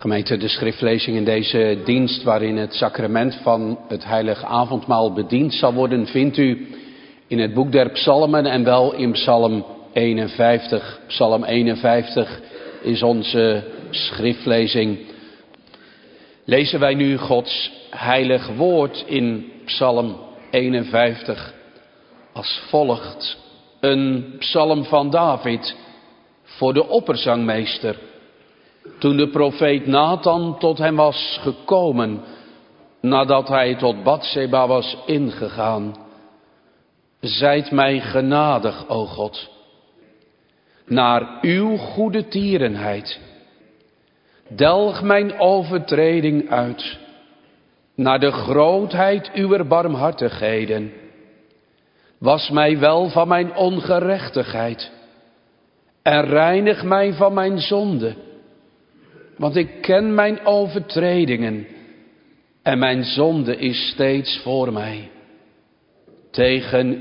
Gemeente, de schriftlezing in deze dienst waarin het sacrament van het heilige avondmaal bediend zal worden, vindt u in het boek der psalmen en wel in psalm 51. Psalm 51 is onze schriftlezing. Lezen wij nu Gods heilig woord in psalm 51 als volgt. Een psalm van David voor de opperzangmeester. Toen de profeet Nathan tot hem was gekomen, nadat hij tot Batseba was ingegaan. Zijt mij genadig, o God, naar uw goede tierenheid. Delg mijn overtreding uit, naar de grootheid uwer barmhartigheden. Was mij wel van mijn ongerechtigheid en reinig mij van mijn zonde. Want ik ken mijn overtredingen en mijn zonde is steeds voor mij. Tegen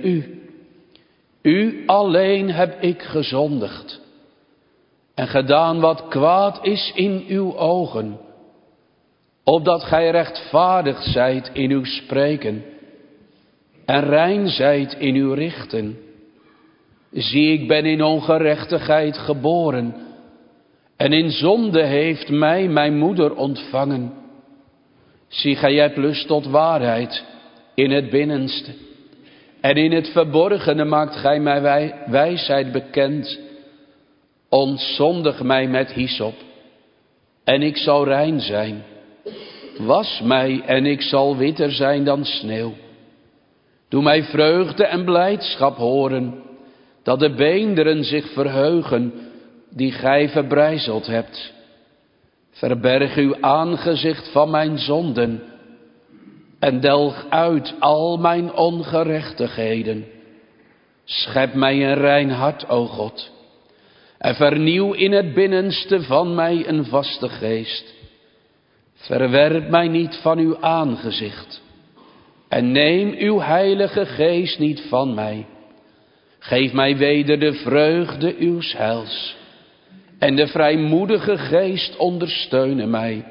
u alleen heb ik gezondigd en gedaan wat kwaad is in uw ogen, opdat gij rechtvaardig zijt in uw spreken en rein zijt in uw richten. Zie, ik ben in ongerechtigheid geboren en in zonde heeft mij mijn moeder ontvangen. Zie, gij hebt lust tot waarheid in het binnenste. En in het verborgene maakt gij mij wijsheid bekend. Ontzondig mij met hyssop, en ik zal rein zijn. Was mij, en ik zal witter zijn dan sneeuw. Doe mij vreugde en blijdschap horen, dat de beenderen zich verheugen, die gij verbrijzeld hebt. Verberg uw aangezicht van mijn zonden en delg uit al mijn ongerechtigheden. Schep mij een rein hart, o God, en vernieuw in het binnenste van mij een vaste geest. Verwerp mij niet van uw aangezicht en neem uw heilige geest niet van mij. Geef mij weder de vreugde uws heils en de vrijmoedige geest ondersteunen mij.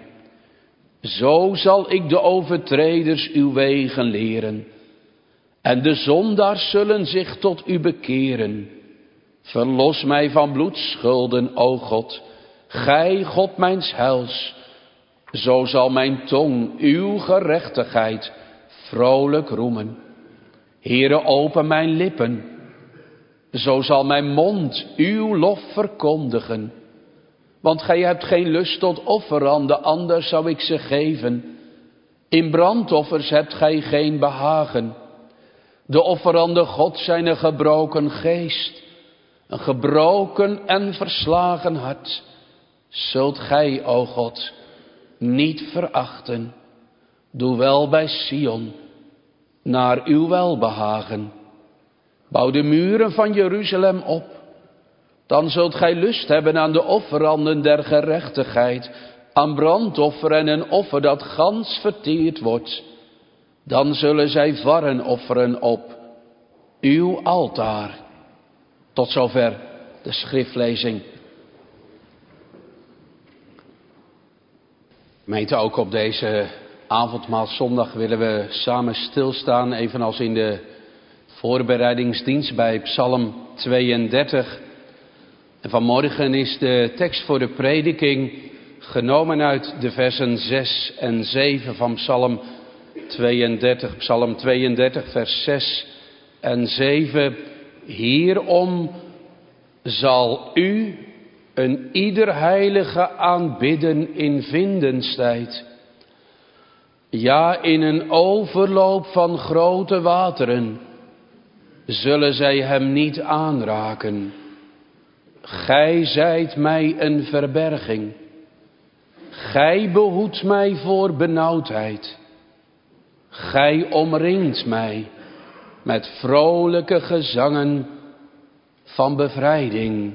Zo zal ik de overtreders uw wegen leren en de zondaars zullen zich tot u bekeren. Verlos mij van bloedschulden, o God, gij God mijns heils. Zo zal mijn tong uw gerechtigheid vrolijk roemen. Heere, open mijn lippen, zo zal mijn mond uw lof verkondigen. Want gij hebt geen lust tot offeranden, anders zou ik ze geven. In brandoffers hebt gij geen behagen. De offeranden God zijn een gebroken geest, een gebroken en verslagen hart. Zult gij, o God, niet verachten. Doe wel bij Sion, naar uw welbehagen. Bouw de muren van Jeruzalem op. Dan zult gij lust hebben aan de offeranden der gerechtigheid, aan brandoffer en een offer dat gans verteerd wordt. Dan zullen zij varren offeren op uw altaar. Tot zover de schriftlezing. Gemeente, ook op deze avondmaalszondag willen we samen stilstaan, evenals in de voorbereidingsdienst bij Psalm 32. En vanmorgen is de tekst voor de prediking genomen uit de versen 6 en 7 van Psalm 32. Psalm 32, vers 6 en 7. Hierom zal u een ieder heilige aanbidden in vindenstijd. Ja, in een overloop van grote wateren zullen zij hem niet aanraken. Gij zijt mij een verberging. Gij behoedt mij voor benauwdheid. Gij omringt mij met vrolijke gezangen van bevrijding.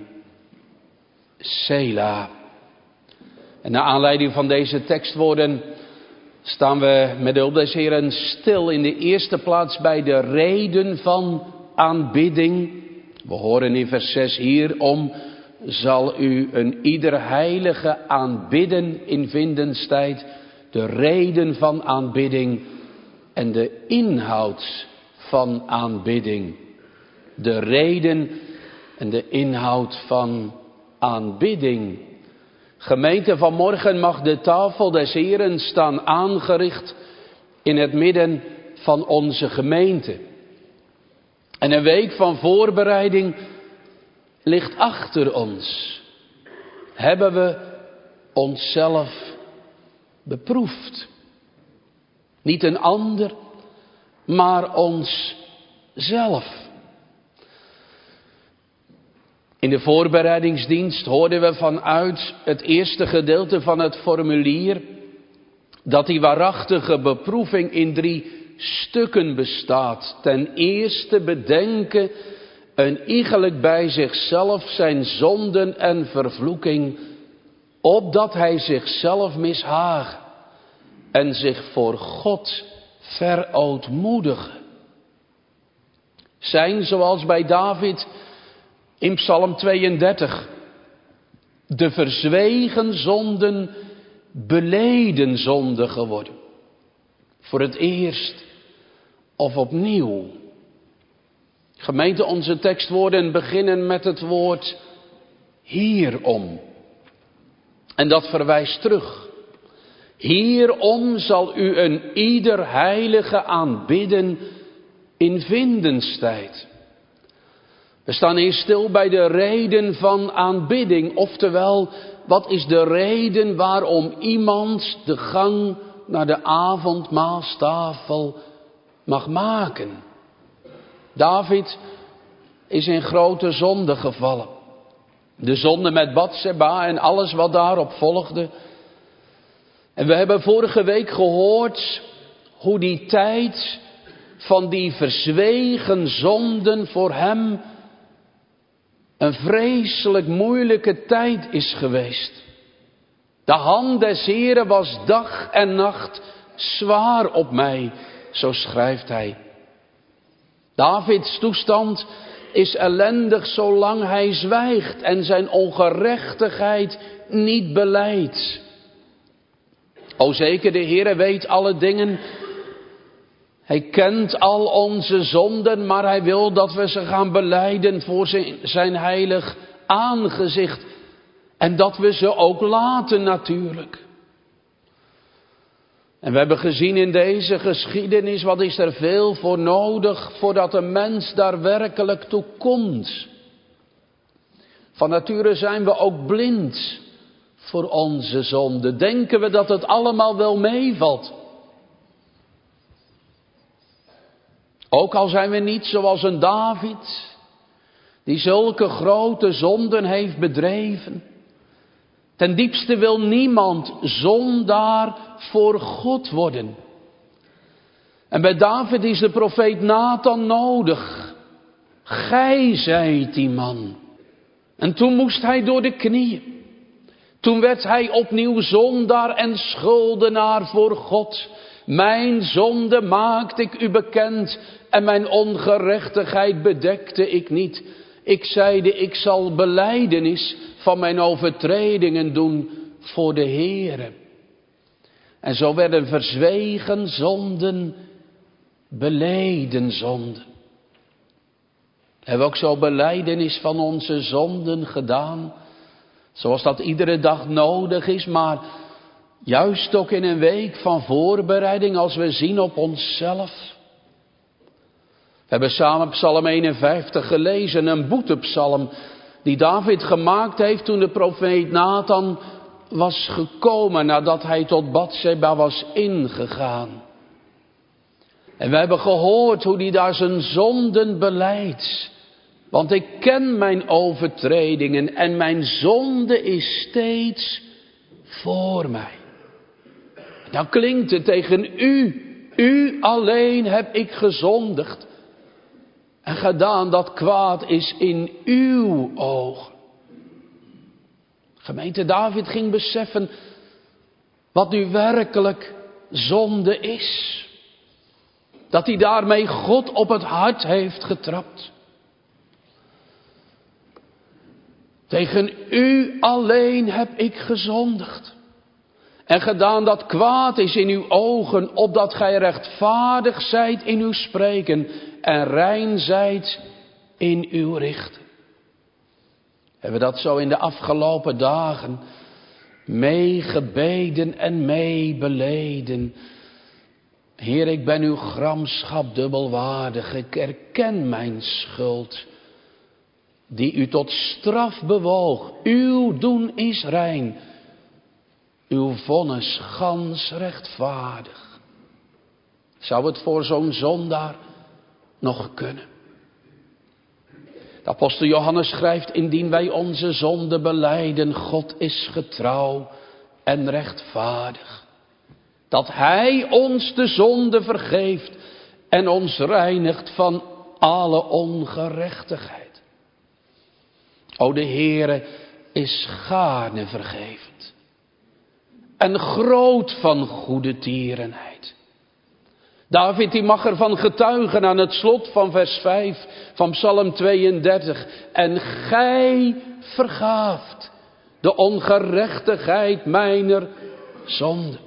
Sela. En naar aanleiding van deze tekstwoorden staan we met de hulp des Heeren stil in de eerste plaats bij de reden van aanbidding. We horen in vers 6 hierom zal u een ieder heilige aanbidden in vindenstijd, de reden van aanbidding en de inhoud van aanbidding. De reden en de inhoud van aanbidding. Gemeente, vanmorgen mag de tafel des Heren staan aangericht in het midden van onze gemeente. En een week van voorbereiding ligt achter ons. Hebben we onszelf beproefd. Niet een ander, maar onszelf. In de voorbereidingsdienst hoorden we vanuit het eerste gedeelte van het formulier dat die waarachtige beproeving in 3 stukken bestaat. Ten eerste bedenken een iegelijk bij zichzelf zijn zonden en vervloeking, opdat hij zichzelf mishaagt en zich voor God verootmoedigen. Zijn, zoals bij David in Psalm 32, de verzwegen zonden beleden zonden geworden. Voor het eerst of opnieuw. Gemeente, onze tekstwoorden beginnen met het woord hierom. En dat verwijst terug. Hierom zal u een ieder heilige aanbidden in vindenstijd. We staan hier stil bij de reden van aanbidding. Oftewel, wat is de reden waarom iemand de gang naar de avondmaalstafel mag maken? David is in grote zonde gevallen. De zonde met Batseba en alles wat daarop volgde. En we hebben vorige week gehoord hoe die tijd van die verzwegen zonden voor hem een vreselijk moeilijke tijd is geweest. De hand des Heren was dag en nacht zwaar op mij, zo schrijft hij. Davids toestand is ellendig zolang hij zwijgt en zijn ongerechtigheid niet belijdt. O zeker, de Heere weet alle dingen. Hij kent al onze zonden, maar hij wil dat we ze gaan belijden voor zijn heilig aangezicht. En dat we ze ook laten natuurlijk. En we hebben gezien in deze geschiedenis, wat is er veel voor nodig voordat een mens daar werkelijk toe komt. Van nature zijn we ook blind voor onze zonde. Denken we dat het allemaal wel meevalt. Ook al zijn we niet zoals een David, die zulke grote zonden heeft bedreven. Ten diepste wil niemand zondaar voor God worden. En bij David is de profeet Nathan nodig. Gij zijt die man. En toen moest hij door de knieën. Toen werd hij opnieuw zondaar en schuldenaar voor God. Mijn zonde maakte ik u bekend en mijn ongerechtigheid bedekte ik niet. Ik zeide, ik zal belijdenis van mijn overtredingen doen voor de Heere. En zo werden verzwegen zonden beleden zonden. Hebben we ook zo belijdenis van onze zonden gedaan, zoals dat iedere dag nodig is, maar juist ook in een week van voorbereiding als we zien op onszelf. We hebben samen Psalm 51 gelezen, een boetepsalm die David gemaakt heeft toen de profeet Nathan was gekomen nadat hij tot Batseba was ingegaan. En we hebben gehoord hoe hij daar zijn zonden belijdt. Want ik ken mijn overtredingen en mijn zonde is steeds voor mij. Dan klinkt het tegen u alleen heb ik gezondigd en gedaan dat kwaad is in uw ogen. Gemeente, David ging beseffen wat nu werkelijk zonde is. Dat hij daarmee God op het hart heeft getrapt. Tegen u alleen heb ik gezondigd. En gedaan dat kwaad is in uw ogen, opdat gij rechtvaardig zijt in uw spreken en rein zijt in uw richten. Hebben we dat zo in de afgelopen dagen meegebeden en meebeleden. Heer, ik ben uw gramschap dubbelwaardig, ik erken mijn schuld, die u tot straf bewoog. Uw doen is rein, uw vonnis gans rechtvaardig. Zou het voor zo'n zondaar nog kunnen? De apostel Johannes schrijft, indien wij onze zonde belijden, God is getrouw en rechtvaardig, dat hij ons de zonde vergeeft en ons reinigt van alle ongerechtigheid. O, de Heere is gaarne vergevend en groot van goede tierenheid. David die mag ervan getuigen aan het slot van vers 5 van Psalm 32. En gij vergaaft de ongerechtigheid mijner zonde.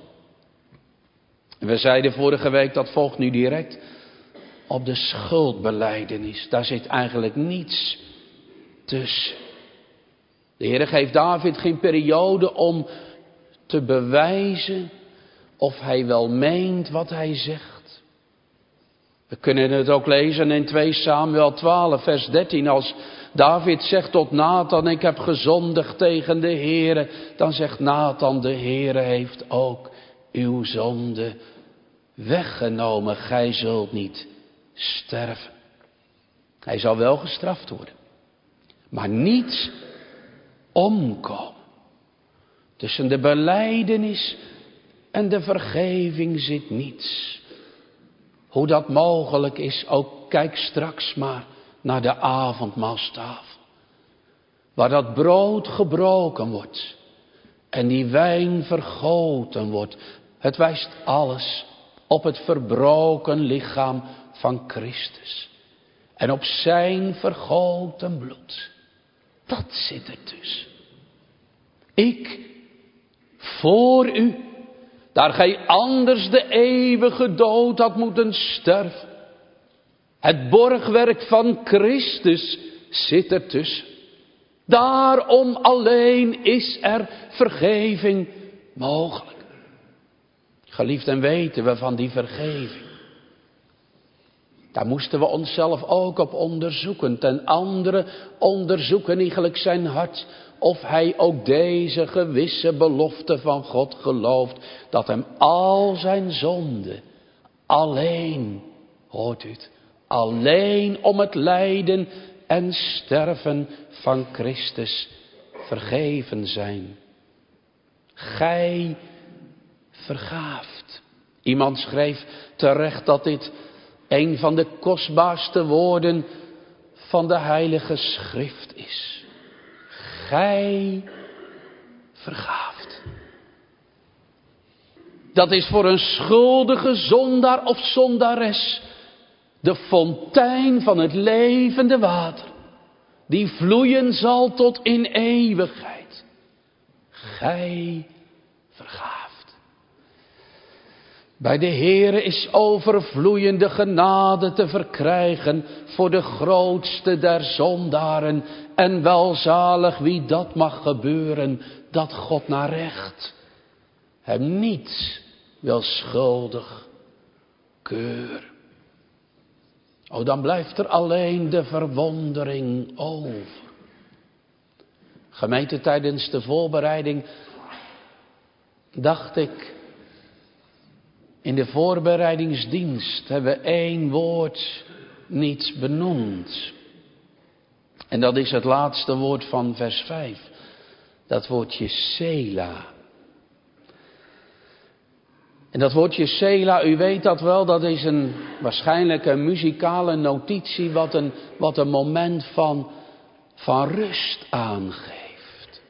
We zeiden vorige week, dat volgt nu direct op de schuldbelijdenis. Daar zit eigenlijk niets tussen. De Heer geeft David geen periode om te bewijzen of hij wel meent wat hij zegt. We kunnen het ook lezen in 2 Samuel 12 vers 13. Als David zegt tot Nathan, ik heb gezondigd tegen de Heere. Dan zegt Nathan, de Heere heeft ook uw zonde weggenomen. Gij zult niet sterven. Hij zal wel gestraft worden, maar niet omkomen. Tussen de belijdenis en de vergeving zit niets. Hoe dat mogelijk is, ook kijk straks maar naar de avondmaalstafel. Waar dat brood gebroken wordt en die wijn vergoten wordt. Het wijst alles op het verbroken lichaam van Christus. En op zijn vergoten bloed. Dat zit er dus. Ik voor u, daar gij anders de eeuwige dood had moeten sterven. Het borgwerk van Christus zit er tussen. Daarom alleen is er vergeving mogelijk. Geliefden, weten we van die vergeving. Daar moesten we onszelf ook op onderzoeken. Ten andere onderzoeken eigenlijk zijn hart. Of hij ook deze gewisse belofte van God gelooft. Dat hem al zijn zonden alleen, hoort u het, alleen om het lijden en sterven van Christus vergeven zijn. Gij vergaaft. Iemand schreef terecht dat dit een van de kostbaarste woorden van de Heilige Schrift is. Gij vergaaft. Dat is voor een schuldige zondaar of zondares de fontein van het levende water, die vloeien zal tot in eeuwigheid. Gij vergaaft. Bij de Heere is overvloeiende genade te verkrijgen voor de grootste der zondaren. En welzalig wie dat mag gebeuren, dat God naar recht hem niet wil schuldig keuren. O, dan blijft er alleen de verwondering over. Gemeente, tijdens de voorbereiding dacht ik, in de voorbereidingsdienst hebben we 1 woord niet benoemd. En dat is het laatste woord van vers 5. Dat woordje Sela. En dat woordje Sela, u weet dat wel, dat is waarschijnlijk een muzikale notitie wat een moment van rust aangeeft.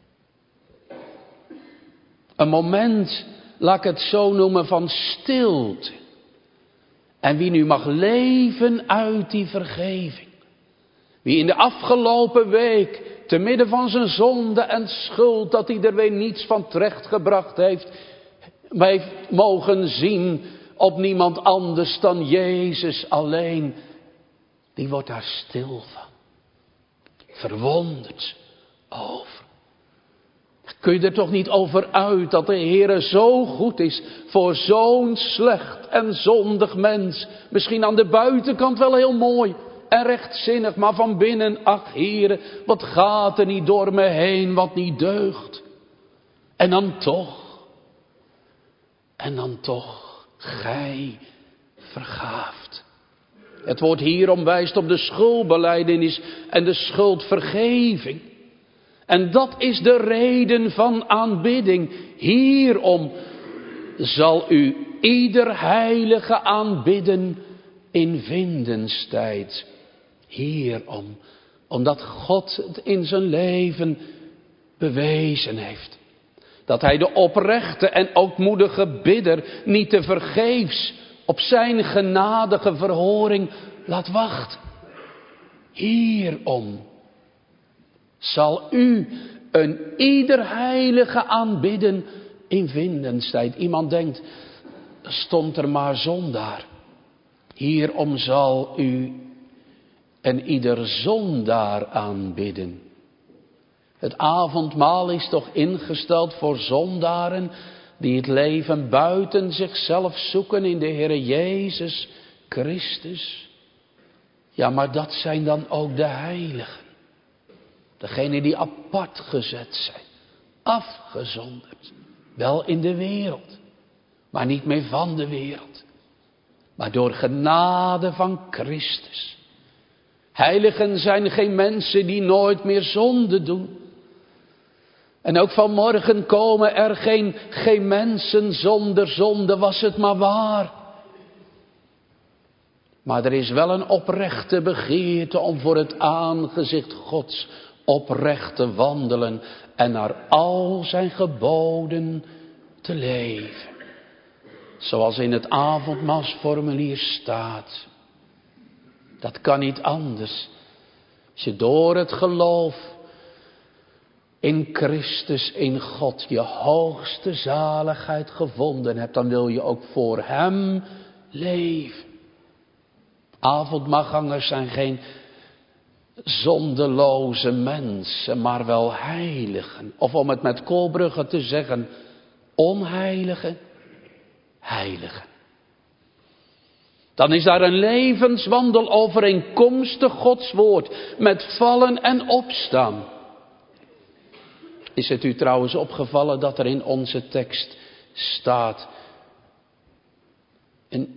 Een moment, laat ik het zo noemen, van stilte. En wie nu mag leven uit die vergeving. Wie in de afgelopen week te midden van zijn zonde en schuld, dat hij er weer niets van terechtgebracht heeft, mogen zien op niemand anders dan Jezus alleen. Die wordt daar stil van. Verwonderd over. Kun je er toch niet over uit dat de Heere zo goed is voor zo'n slecht en zondig mens. Misschien aan de buitenkant wel heel mooi en rechtzinnig, maar van binnen, ach Heere, wat gaat er niet door me heen, wat niet deugt. En dan toch, gij vergaaft. Het woord hierom wijst op de schuldbelijdenis en de schuldvergeving. En dat is de reden van aanbidding. Hierom zal u ieder heilige aanbidden in vindenstijd. Hierom, omdat God het in zijn leven bewezen heeft. Dat hij de oprechte en ootmoedige bidder niet te vergeefs op zijn genadige verhoring laat wachten. Hierom zal u een ieder heilige aanbidden in vindenstijd. Iemand denkt, stond er maar zondaar. Hierom zal u een ieder zondaar aanbidden. Het avondmaal is toch ingesteld voor zondaren die het leven buiten zichzelf zoeken in de Heere Jezus Christus. Ja, maar dat zijn dan ook de heiligen. Degenen die apart gezet zijn, afgezonderd. Wel in de wereld, maar niet meer van de wereld. Maar door genade van Christus. Heiligen zijn geen mensen die nooit meer zonde doen. En ook vanmorgen komen er geen mensen zonder zonde, was het maar waar. Maar er is wel een oprechte begeerte om voor het aangezicht Gods oprecht te wandelen en naar al zijn geboden te leven. Zoals in het avondmaalsformulier staat. Dat kan niet anders. Als je door het geloof in Christus, in God, je hoogste zaligheid gevonden hebt, dan wil je ook voor Hem leven. Avondmaalgangers zijn geen zondeloze mensen, maar wel heiligen. Of om het met Koolbrugge te zeggen, onheilige heiligen. Dan is daar een levenswandel overeenkomstig Gods woord, met vallen en opstaan. Is het u trouwens opgevallen dat er in onze tekst staat, een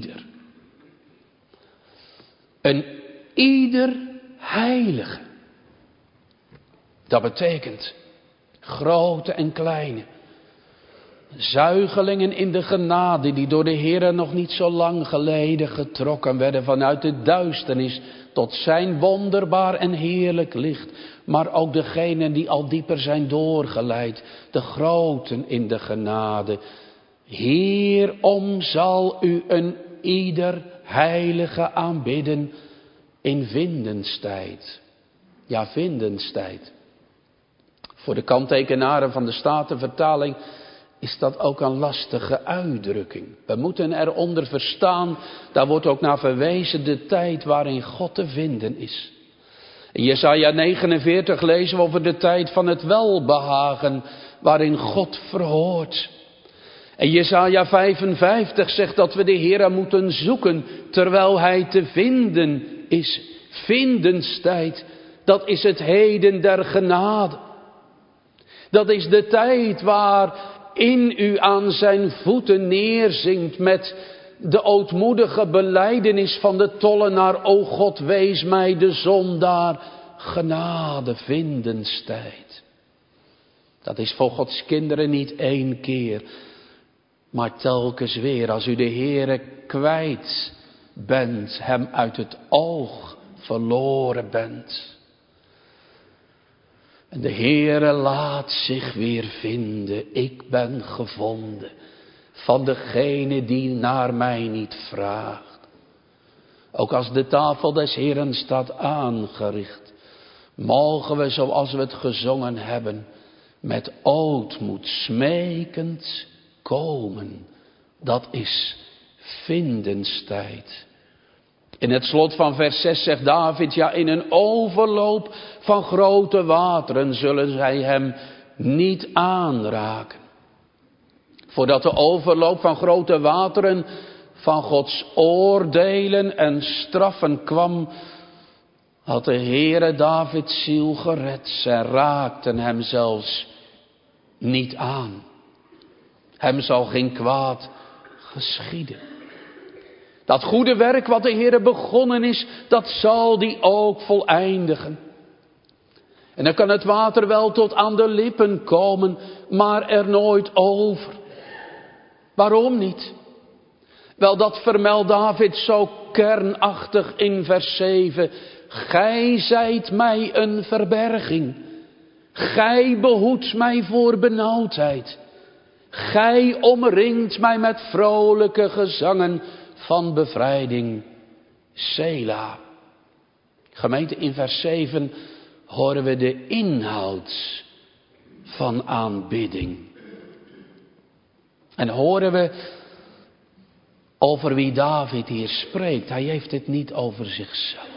ieder heilige. Dat betekent grote en kleine, zuigelingen in de genade die door de Heere nog niet zo lang geleden getrokken werden vanuit de duisternis tot zijn wonderbaar en heerlijk licht. Maar ook degenen die al dieper zijn doorgeleid, de groten in de genade. Hierom zal u een ieder heilige aanbidden in vindenstijd. Ja, vindenstijd. Voor de kanttekenaren van de Statenvertaling is dat ook een lastige uitdrukking. We moeten eronder verstaan, daar wordt ook naar verwezen, de tijd waarin God te vinden is. In Jesaja 49 lezen we over de tijd van het welbehagen, waarin God verhoort. En Jesaja 55 zegt dat we de Heere moeten zoeken, terwijl Hij te vinden is. Vindenstijd, dat is het heden der genade. Dat is de tijd waarin u aan zijn voeten neerzinkt met de ootmoedige belijdenis van de tollenaar. O God, wees mij de zondaar genade, vindenstijd. Dat is voor Gods kinderen niet één keer, maar telkens weer als u de Heere kwijt bent, hem uit het oog verloren bent. En de Heere laat zich weer vinden. Ik ben gevonden van degene die naar mij niet vraagt. Ook als de tafel des Heeren staat aangericht, Mogen we, zoals we het gezongen hebben, met ootmoed smekend komen. Dat is vindenstijd. In het slot van vers 6 zegt David, ja, in een overloop van grote wateren zullen zij hem niet aanraken. Voordat de overloop van grote wateren van Gods oordelen en straffen kwam, had de Heere Davids ziel gered. Zij raakten hem zelfs niet aan. Hem zal geen kwaad geschieden. Dat goede werk wat de Heere begonnen is, dat zal die ook voleindigen. En dan kan het water wel tot aan de lippen komen, maar er nooit over. Waarom niet? Wel, dat vermeldt David zo kernachtig in vers 7. Gij zijt mij een verberging. Gij behoedt mij voor benauwdheid. Gij omringt mij met vrolijke gezangen van bevrijding. Sela. Gemeente, in vers 7 horen we de inhoud van aanbidding. En horen we over wie David hier spreekt. Hij heeft het niet over zichzelf.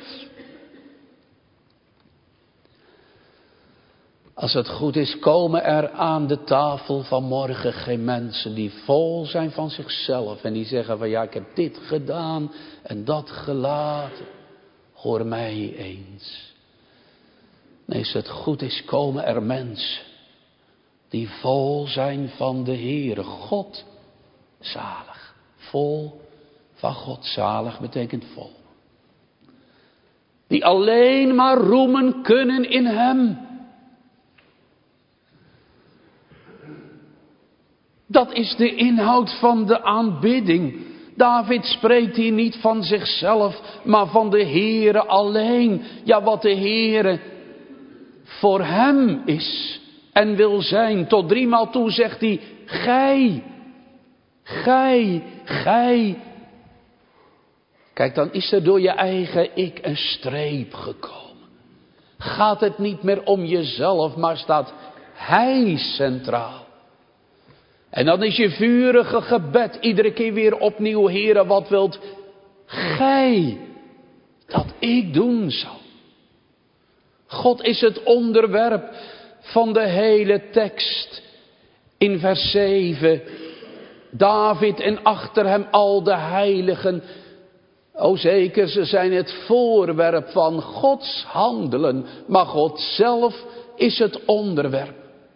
Als het goed is, komen er aan de tafel van morgen geen mensen die vol zijn van zichzelf. En die zeggen van ja, ik heb dit gedaan en dat gelaten. Hoor mij eens. Nee, als het goed is, komen er mensen die vol zijn van de Heere. God zalig. Vol van God. Zalig betekent vol. Die alleen maar roemen kunnen in hem. Dat is de inhoud van de aanbidding. David spreekt hier niet van zichzelf, maar van de Heere alleen. Ja, wat de Heere voor hem is en wil zijn. Tot 3 maal toe zegt hij, gij. Kijk, dan is er door je eigen ik een streep gekomen. Gaat het niet meer om jezelf, maar staat hij centraal. En dan is je vurige gebed iedere keer weer opnieuw, Heere, wat wilt gij dat ik doen zal? God is het onderwerp van de hele tekst. In vers 7, David en achter hem al de heiligen. O zeker, ze zijn het voorwerp van Gods handelen, maar God zelf is het onderwerp.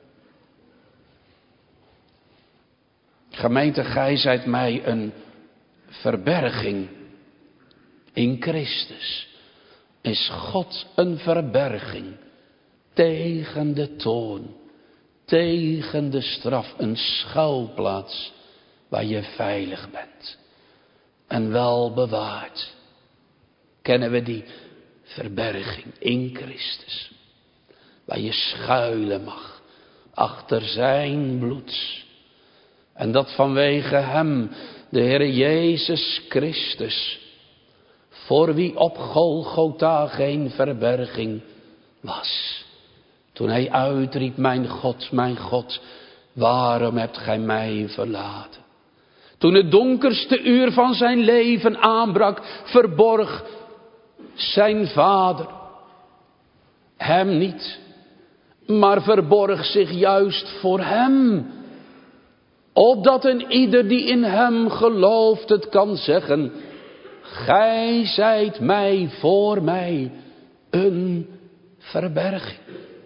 Gemeente, gij zijt mij een verberging. In Christus is God een verberging tegen de toorn, tegen de straf, een schuilplaats waar je veilig bent en wel bewaard. Kennen we die verberging in Christus, waar je schuilen mag achter zijn bloed. En dat vanwege hem, de Heer Jezus Christus, voor wie op Golgotha geen verberging was. Toen hij uitriep, mijn God, waarom hebt gij mij verlaten? Toen het donkerste uur van zijn leven aanbrak, verborg zijn vader hem niet, maar verborg zich juist voor hem. Opdat een ieder die in hem gelooft het kan zeggen, gij zijt mij voor mij een verberging.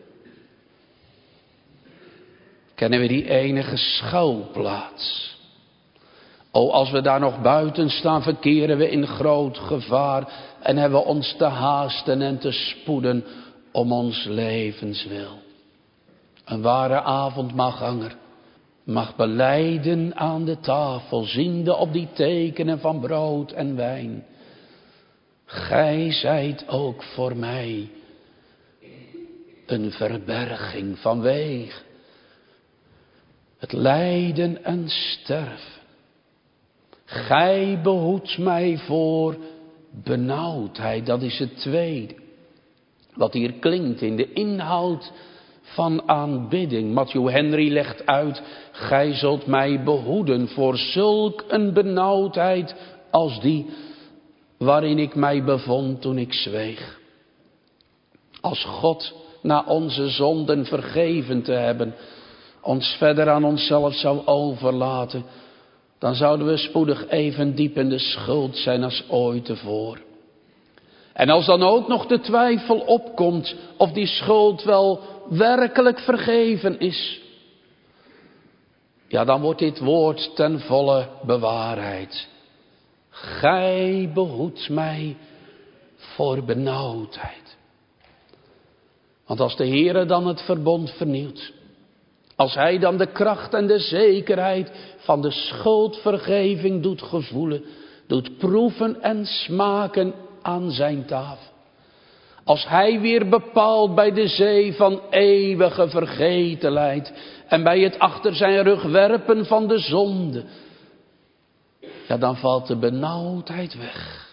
Kennen we die enige schuilplaats? O, als we daar nog buiten staan, verkeren we in groot gevaar en hebben we ons te haasten en te spoeden om ons levenswil. Een ware avondmahlganger mag belijden aan de tafel, ziende op die tekenen van brood en wijn. Gij zijt ook voor mij een verberging vanwege het lijden en sterven. Gij behoedt mij voor benauwdheid, dat is het tweede. Wat hier klinkt in de inhoud van aanbidding. Matthew Henry legt uit: gij zult mij behoeden voor zulk een benauwdheid als die waarin ik mij bevond toen ik zweeg. Als God na onze zonden vergeven te hebben ons verder aan onszelf zou overlaten, dan zouden we spoedig even diep in de schuld zijn als ooit tevoren. En als dan ook nog de twijfel opkomt of die schuld wel werkelijk vergeven is, ja, dan wordt dit woord ten volle bewaarheid. Gij behoedt mij voor benauwdheid. Want als de Heere dan het verbond vernieuwt, als hij dan de kracht en de zekerheid van de schuldvergeving doet gevoelen, doet proeven en smaken aan zijn tafel. Als hij weer bepaalt bij de zee van eeuwige vergetelheid en bij het achter zijn rug werpen van de zonde, ja, dan valt de benauwdheid weg.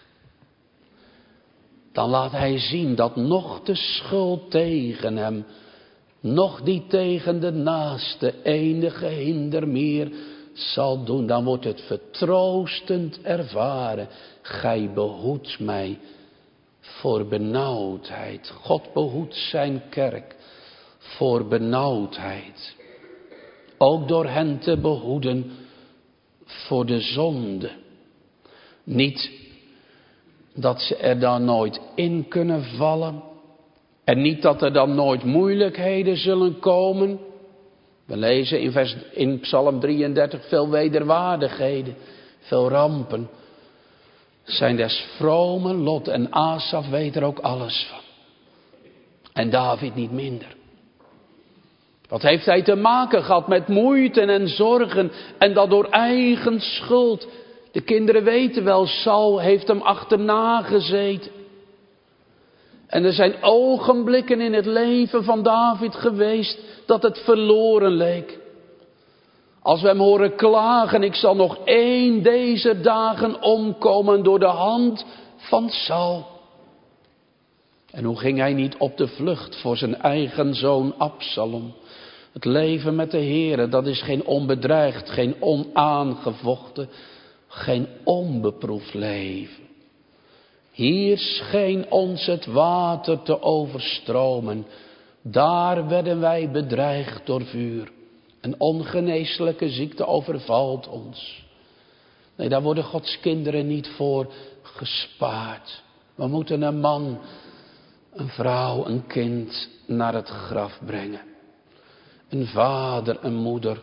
Dan laat hij zien dat nog de schuld tegen hem, nog die tegen de naaste enige hinder meer zal doen. Dan wordt het vertroostend ervaren. Gij behoedt mij voor benauwdheid. God behoedt zijn kerk voor benauwdheid. Ook door hen te behoeden voor de zonde. Niet dat ze er dan nooit in kunnen vallen. En niet dat er dan nooit moeilijkheden zullen komen. We lezen in Psalm 33 veel wederwaardigheden, veel rampen. Zijn des vrome lot en Asaf weet er ook alles van. En David niet minder. Wat heeft hij te maken gehad met moeite en zorgen en dat door eigen schuld. De kinderen weten wel, Saul heeft hem achterna gezeten. En er zijn ogenblikken in het leven van David geweest dat het verloren leek. Als we hem horen klagen, ik zal nog 1 deze dagen omkomen door de hand van Saul. En hoe ging hij niet op de vlucht voor zijn eigen zoon Absalom? Het leven met de Heere, dat is geen onbedreigd, geen onaangevochten, geen onbeproefd leven. Hier scheen ons het water te overstromen. Daar werden wij bedreigd door vuur. Een ongeneeslijke ziekte overvalt ons. Nee, daar worden Gods kinderen niet voor gespaard. We moeten een man, een vrouw, een kind naar het graf brengen. Een vader, een moeder.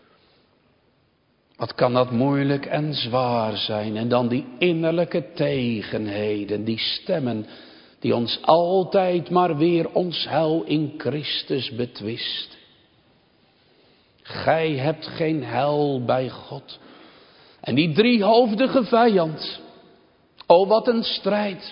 Wat kan dat moeilijk en zwaar zijn. En dan die innerlijke tegenheden, die stemmen die ons altijd maar weer ons heil in Christus betwist. Gij hebt geen heil bij God. En die driehoofdige vijand. O, wat een strijd.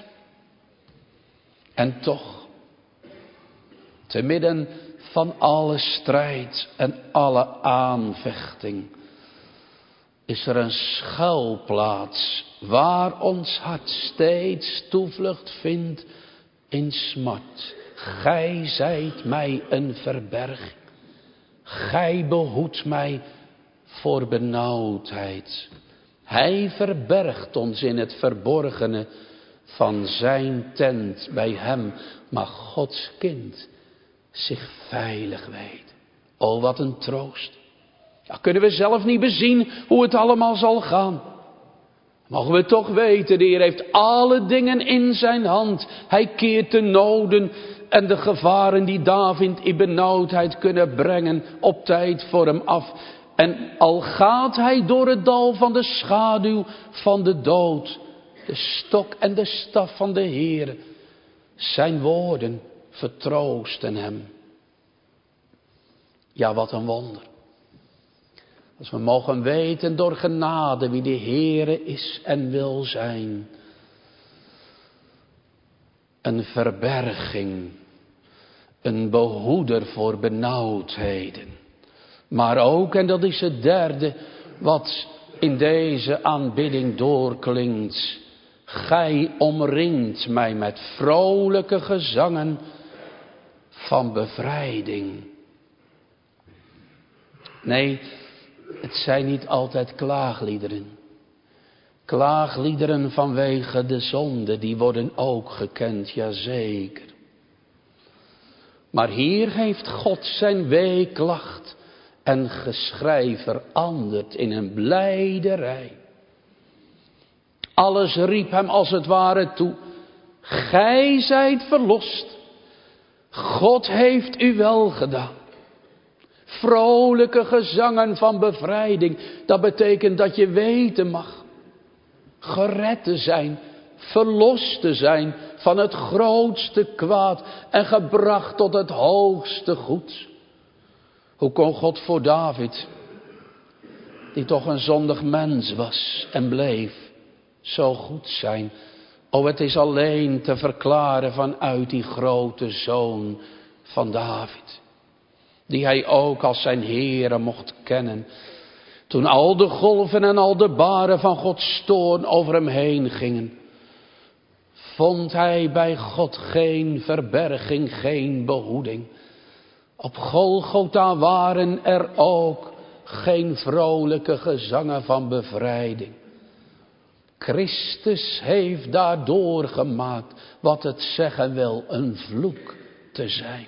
En toch, te midden van alle strijd en alle aanvechting, is er een schuilplaats waar ons hart steeds toevlucht vindt in smart. Gij zijt mij een verberging. Gij behoedt mij voor benauwdheid. Hij verbergt ons in het verborgene van zijn tent bij hem. Maar Gods kind zich veilig weet. O, wat een troost. Ja, kunnen we zelf niet bezien hoe het allemaal zal gaan. Mogen we toch weten, de Heer heeft alle dingen in zijn hand. Hij keert de noden en de gevaren die David in benauwdheid kunnen brengen op tijd voor hem af. En al gaat hij door het dal van de schaduw van de dood, de stok en de staf van de Heer, zijn woorden vertroosten hem. Ja, wat een wonder. Als we mogen weten door genade wie de Heere is en wil zijn. Een verberging. Een behoeder voor benauwdheden. Maar ook, en dat is het derde wat in deze aanbidding doorklinkt. Gij omringt mij met vrolijke gezangen van bevrijding. Nee, het zijn niet altijd klaagliederen. Klaagliederen vanwege de zonde, die worden ook gekend, jazeker. Maar hier heeft God zijn weeklacht en geschrei veranderd in een blijderij. Alles riep hem als het ware toe. Gij zijt verlost. God heeft u wel gedaan. Vrolijke gezangen van bevrijding. Dat betekent dat je weten mag. Gered te zijn. Verlost te zijn van het grootste kwaad. En gebracht tot het hoogste goed. Hoe kon God voor David, die toch een zondig mens was en bleef, zo goed zijn? O, het is alleen te verklaren vanuit die grote zoon van David. Die hij ook als zijn Heere mocht kennen. Toen al de golven en al de baren van Gods toorn over hem heen gingen. Vond hij bij God geen verberging, geen behoeding. Op Golgotha waren er ook geen vrolijke gezangen van bevrijding. Christus heeft daardoor gemaakt wat het zeggen wil een vloek te zijn.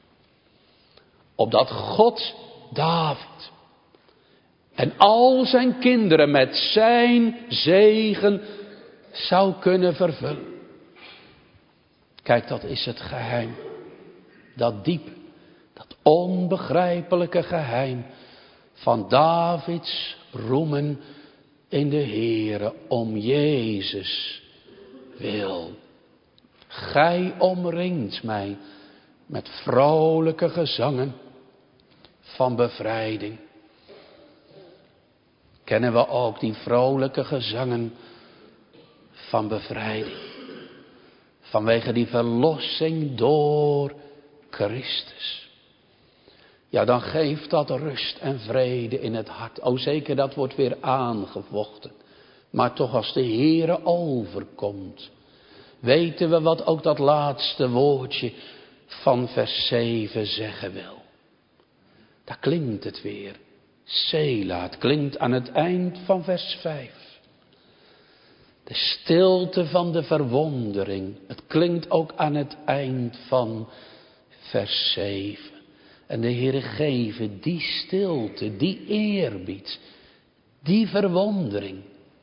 Opdat God David en al zijn kinderen met zijn zegen zou kunnen vervullen. Kijk, dat is het geheim. Dat diepe, dat onbegrijpelijke geheim van Davids roemen in de Heere om Jezus wil. Gij omringt mij met vrolijke gezangen van bevrijding. Kennen we ook die vrolijke gezangen van bevrijding? Vanwege die verlossing door Christus. Ja, dan geeft dat rust en vrede in het hart. O, zeker, dat wordt weer aangevochten. Maar toch, als de Heere overkomt, weten we wat ook dat laatste woordje van vers 7 zeggen wil. Daar klinkt het weer. Sela, het klinkt aan het eind van vers 5. De stilte van de verwondering. Het klinkt ook aan het eind van vers 7. En de Heere geven die stilte, die eerbied, die verwondering.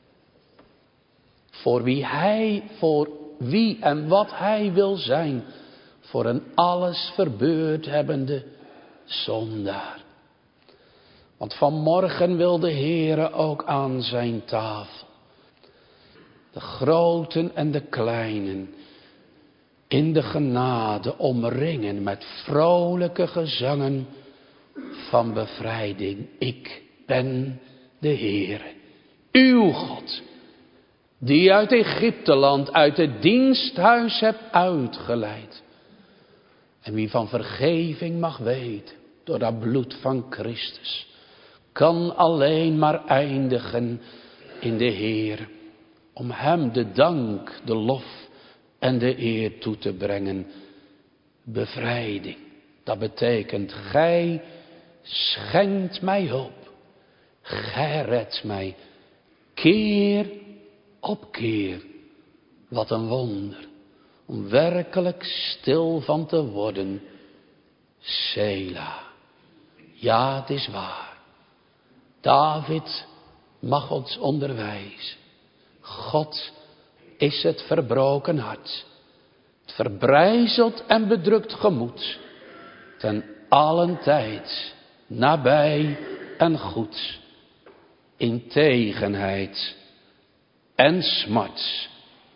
Voor wie en wat hij wil zijn. Voor een alles verbeurd hebbende zondaar. Want vanmorgen wil de Heere ook aan zijn tafel. De groten en de kleinen in de genade omringen met vrolijke gezangen van bevrijding. Ik ben de Heere, uw God, die uit Egypteland, uit het diensthuis hebt uitgeleid. En wie van vergeving mag weten door dat bloed van Christus, kan alleen maar eindigen in de Heer. Om hem de dank, de lof en de eer toe te brengen. Bevrijding. Dat betekent, gij schenkt mij hulp. Gij redt mij keer op keer. Wat een wonder. Om werkelijk stil van te worden. Sela. Ja, het is waar. David mag ons onderwijzen. God is het verbroken hart. Het verbrijzeld en bedrukt gemoed. Ten allen tijd nabij en goed. In tegenheid en smart.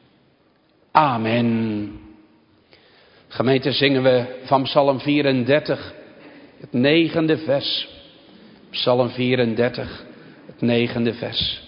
Amen. Gemeente, zingen we van Psalm 34, het 9e vers. Psalm 34, het 9e vers.